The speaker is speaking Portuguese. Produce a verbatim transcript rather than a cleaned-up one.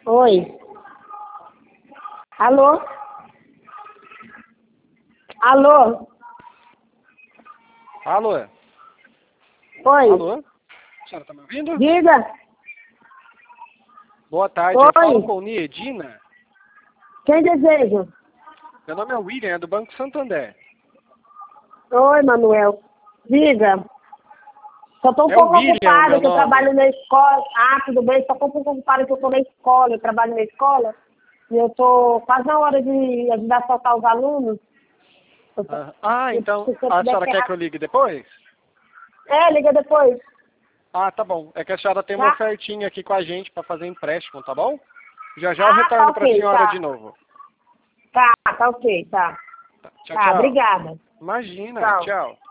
Oi. Alô? Alô? Alô? Oi. Alô? A senhora tá me ouvindo? Diga. Boa tarde, Oi. eu falo com Niedina. Quem deseja? Meu nome é William, é do Banco Santander. Oi, Manuel. Diga. Só tô um É o pouco William, ocupada meu que eu nome. trabalho na escola. Ah, tudo bem. Só tô um pouco ocupada que eu tô na escola. Eu trabalho na escola. E eu tô quase na hora de ajudar a soltar os alunos. Eu tô- Ah, ah, eu- então se você a puder senhora quer ferrar- que eu ligue depois? É, liga depois. Ah, tá bom. É que a senhora tem uma Tá? ofertinha aqui com a gente para fazer empréstimo, tá bom? Já já eu Ah, tá retorno para a ok. senhora de Tá. novo. Tá, tá ok. Tá. Tá, tchau, Tá, tchau. obrigada. Imagina, Tchau. tchau.